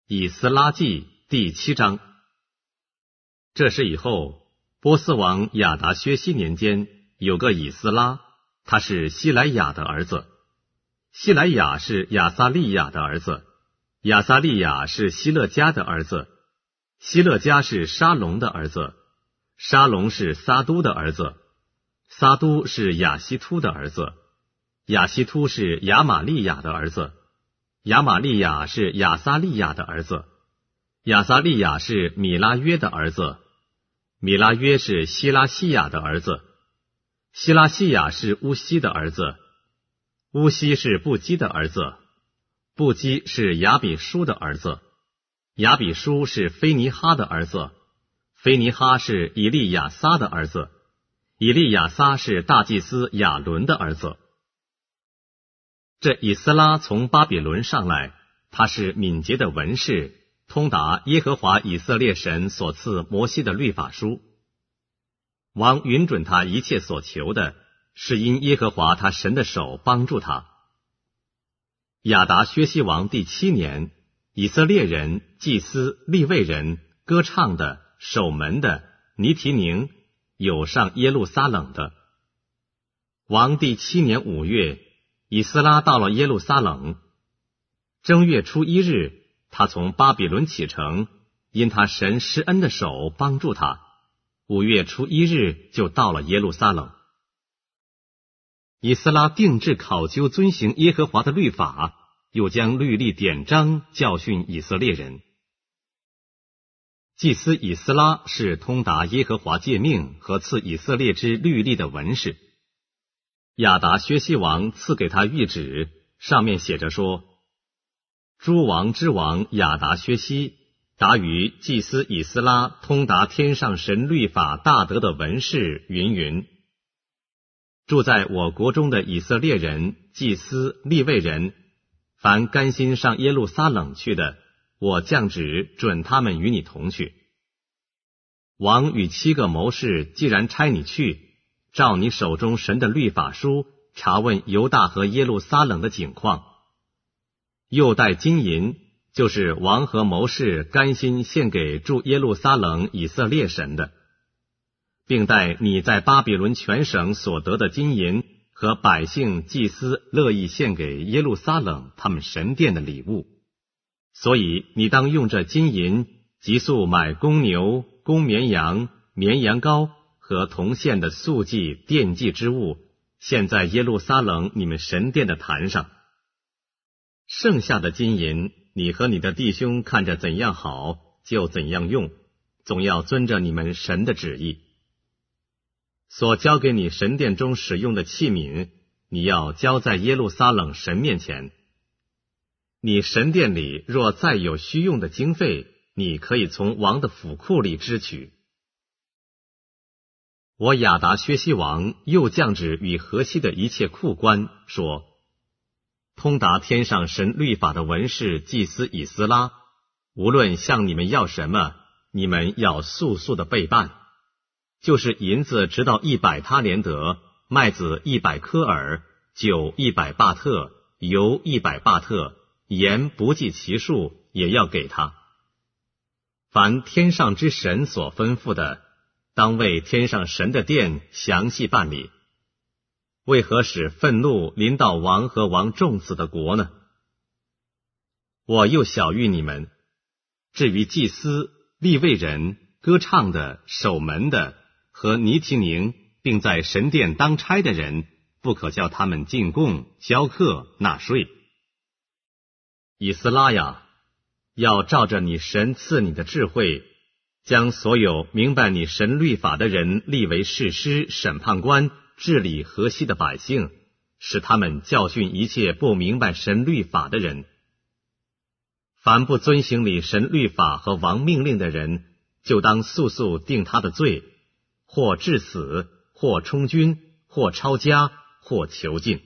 以斯拉记第7章。这事以后，波斯王亚达薛西年间，有个以斯拉，他是西莱雅的儿子。西莱雅是亚撒利雅的儿子，亚撒利雅是希勒家的儿子，希勒家是沙龙的儿子，沙龙是撒都的儿子，撒都是亚希突的儿子，亚希突是亚玛利亚的儿子，亚玛利亚是亚撒利亚的儿子，亚撒利亚是米拉约的儿子，米拉约是希拉西亚的儿子，希拉西亚是乌西的儿子，乌西是布基的儿子，布基是亚比书的儿子，亚比书是菲尼哈的儿子，菲尼哈是以利亚撒的儿子，以利亚撒是大祭司亚伦的儿子。这以斯拉从巴比伦上来，他是敏捷的文士，通达耶和华以色列神所赐摩西的律法书。王允准他一切所求的，是因耶和华他神的手帮助他。亚达薛西王第7年，以色列人、祭司、利未人、歌唱的、守门的、尼提宁有上耶路撒冷的。王第7年5月，以斯拉到了耶路撒冷。正月初1日，他从巴比伦启程，因他神施恩的手帮助他。5月初1日就到了耶路撒冷。以斯拉定志考究遵行耶和华的律法，又将律例典章教训以色列人。祭司以斯拉是通达耶和华诫命和赐以色列之律例的文士。亚达薛西王赐给他谕旨，上面写着说：诸王之王亚达薛西，达于祭司以斯拉通达天上神律法大德的文士云云。住在我国中的以色列人、祭司、利未人，凡甘心上耶路撒冷去的，我降旨准他们与你同去。王与7个谋士既然差你去，照你手中神的律法书查问犹大和耶路撒冷的景况，又带金银，就是王和谋士甘心献给住耶路撒冷以色列神的，并带你在巴比伦全省所得的金银和百姓祭司乐意献给耶路撒冷他们神殿的礼物。所以你当用这金银急速买公牛、公绵羊、绵羊羔和同献的素祭、奠祭之物，献在耶路撒冷你们神殿的坛上。剩下的金银，你和你的弟兄看着怎样好，就怎样用，总要遵着你们神的旨意。所交给你神殿中使用的器皿，你要交在耶路撒冷神面前。你神殿里若再有需用的经费，你可以从王的府库里支取。我亚达薛西王又降旨与河西的一切库官说：通达天上神律法的文士祭司以斯拉，无论向你们要什么，你们要速速的备办，就是银子直到100他连得，麦子100科尔，酒100巴特，油100巴特，盐不计其数，也要给他。凡天上之神所吩咐的，当为天上神的殿详细办理。为何使愤怒临到王和王众子的国呢？我又晓谕你们，至于祭司、利未人、歌唱的、守门的和尼提宁，并在神殿当差的人，不可叫他们进贡、交课、纳税。以斯拉呀，要照着你神赐你的智慧，将所有明白你神律法的人立为士师、审判官，治理河西的百姓，使他们教训一切不明白神律法的人。凡不遵行你神律法和王命令的人，就当速速定他的罪，或治死，或充军，或抄家，或囚禁。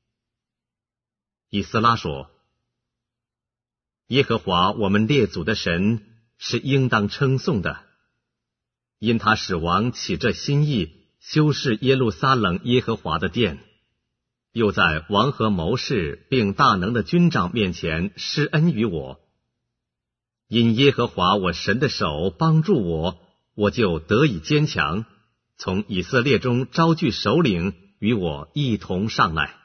以斯拉说：耶和华我们列祖的神是应当称颂的，因他使王起这心意，修饰耶路撒冷耶和华的殿，又在王和谋士并大能的军长面前施恩于我。 因耶和华我神的手帮助我，我就得以坚强，从以色列中招聚首领与我一同上来。